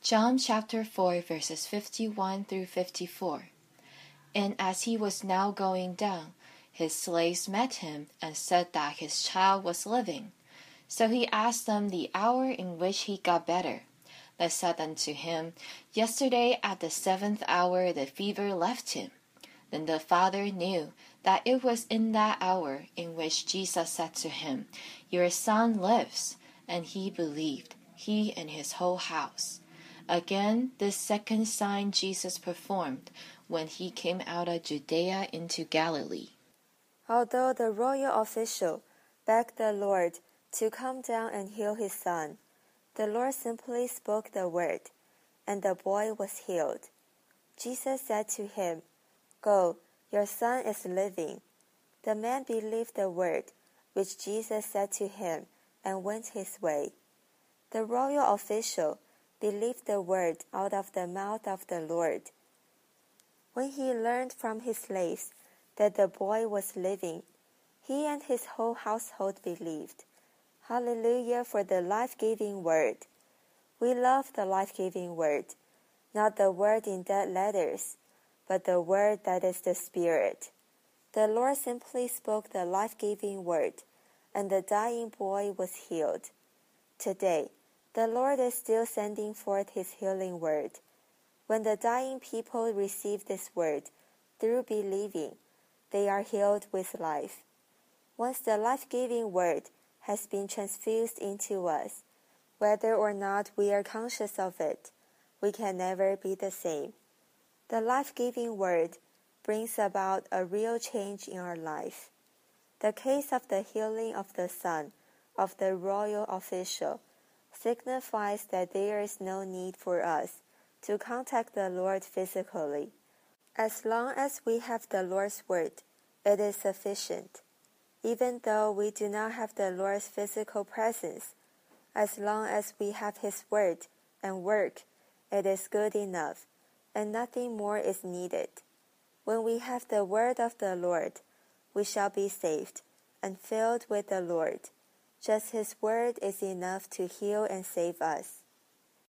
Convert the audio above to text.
John chapter 4 verses 51 through 54. And as he was now going down, his slaves met him and said that his child was living. So he asked them the hour in which he got better. They said unto him, Yesterday at the 7th hour the fever left him. Then the father knew that it was in that hour in which Jesus said to him, Your son lives. And he believed, he and his whole house. Again, this second sign Jesus performed when he came out of Judea into Galilee. Although the royal official begged the Lord to come down and heal his son, the Lord simply spoke the word, and the boy was healed. Jesus said to him, Go, your son is living. The man believed the word which Jesus said to him and went his way. The royal official believed the word out of the mouth of the Lord. When he learned from his slaves that the boy was living, he and his whole household believed. Hallelujah for the life-giving word. We love the life-giving word, not the word in dead letters, but the word that is the Spirit. The Lord simply spoke the life-giving word, and the dying boy was healed. Today, the Lord is still sending forth his healing word. When the dying people receive this word through believing, they are healed with life. Once the life-giving word has been transfused into us, whether or not we are conscious of it, we can never be the same. The life-giving word brings about a real change in our life. The case of the healing of the son of the royal official signifies that there is no need for us to contact the Lord physically. As long as we have the Lord's word, it is sufficient. Even though we do not have the Lord's physical presence, as long as we have his word and work, it is good enough, and nothing more is needed. When we have the word of the Lord, we shall be saved and filled with the Lord. Just his word is enough to heal and save us.